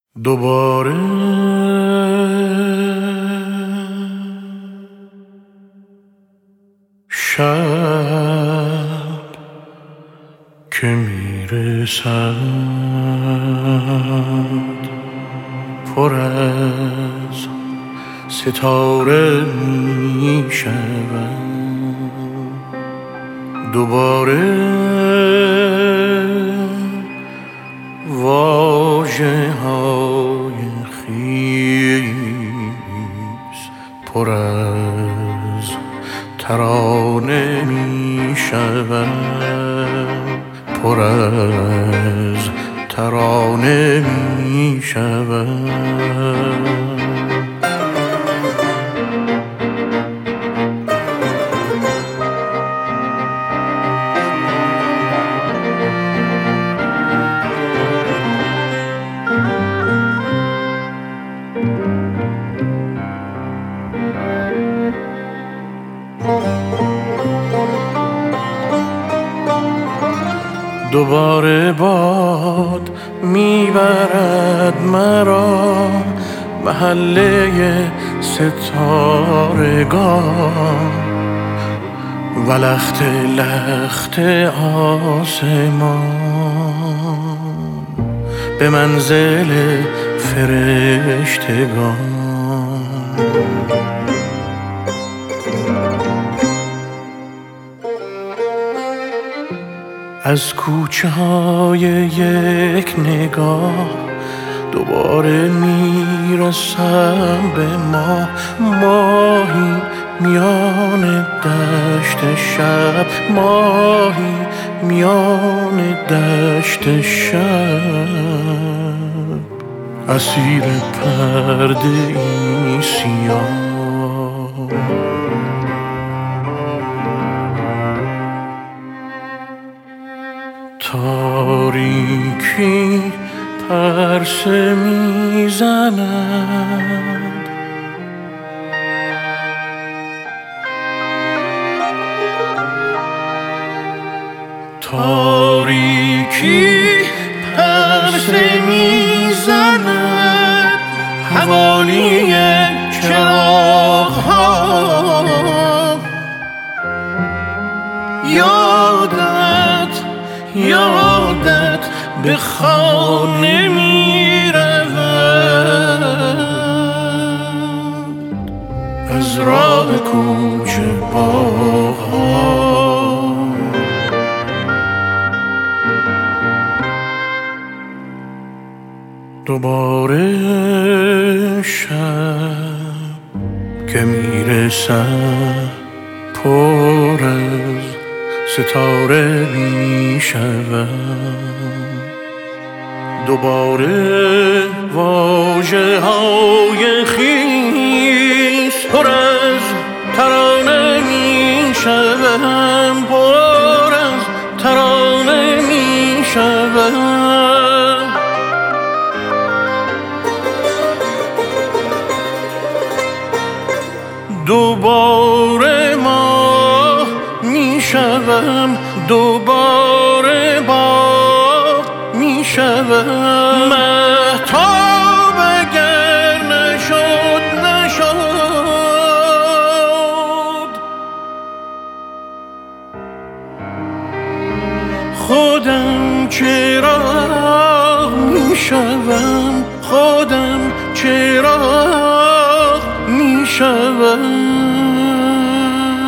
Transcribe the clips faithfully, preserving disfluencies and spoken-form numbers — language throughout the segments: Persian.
دوباره شب که میرسد پر از ستاره میشود. دوباره واژه های خیس پر از ترانه می شود، پر از ترانه می شود. دوباره باد میبرد مرا محله ستارگان و لخت لخت آسمان به منزل فرشتگان. از کوچه های یک نگاه دوباره میرسم به ما، ماهی میان دشت شب، ماهی میان دشت شب، اسیر پرده ای سیاه. تاریکی پرسه میزند، تاریکی پرسه میزند حوالی چراغ‌ها. یادت یادت به خانه می رود از راه کوچه باغ‌ها. دوباره شب که می رسد پر از ستاره می شود. دوباره واژه های خیس پر از ترانه می شود، پر از ترانه می شود. دوباره ما می شوم، دوباره باغ می شوم. مهتاب اگر نشد نشد، خودم چراغ می شوم، خودم چراغ می شوم.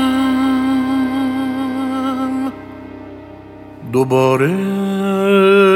دوباره